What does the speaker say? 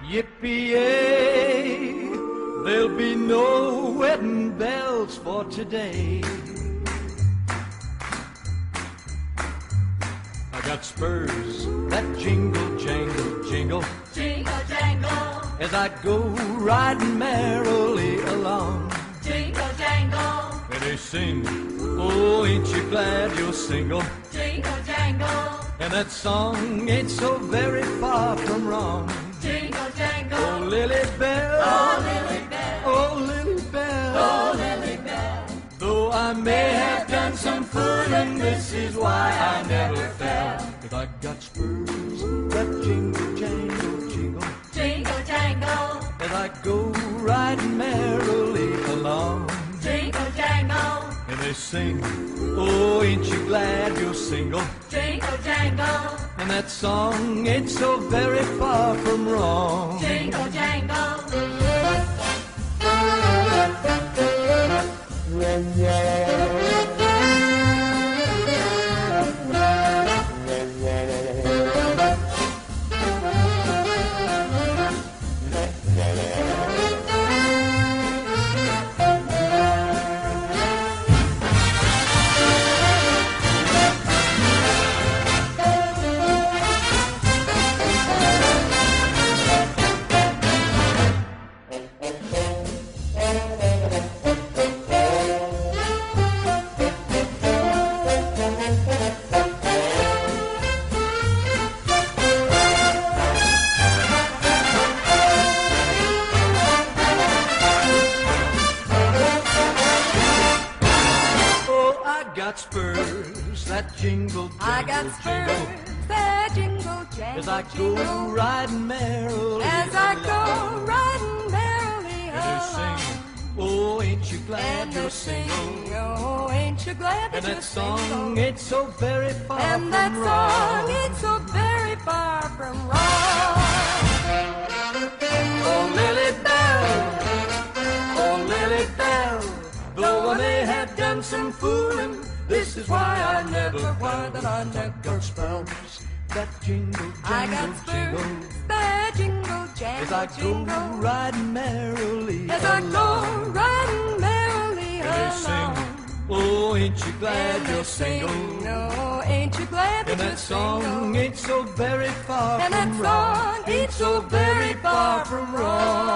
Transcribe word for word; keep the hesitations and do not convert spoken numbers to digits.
Yippee-yay, there'll be no wedding bells for today. I got spurs that jingle, jangle, jingle, Jingle jangle, as I go riding merrily along. jingle jangle, And they sing, oh, ain't you glad you're single? jingle jangle, And that song ain't so very far from wrong. jingle jangle. Oh, Lily Bell, Oh, Lily Bell, oh, Lily Bell. oh, Lily Bell. Though I may have done some fooling, this is why I never fell. 'Cause I got spurs that jingle, jangle, jingle, Jingle jangle, as I go riding merrily along. jingle jangle, And they sing, oh, ain't you glad you're single? jingle jangle, And that song ain't so very far from wrong. jingle jangle. Got spurs that jingle, jingle, I got jingle, spurs that jingle jangle, as I go jingle, riding merrily as I go along. riding merrily And they along. sing, oh, ain't you glad And you're they sing, single? oh, ain't you glad that And that you're song single? ain't so very far And from that wrong. song ain't so very far from wrong. Oh, Lily Bell, oh, Lily Bell, though I may have done some fooling, this is why I never why that I never got spurs that jingle, I got jangle, spurs jingle, that jingle jangle, as I go jingle, riding merrily as I go along. riding merrily And they sing, along. oh, ain't you glad And they you're sing, single? no, ain't you glad that And you're that song single? ain't so very far And from that wrong. song ain't so very far from wrong.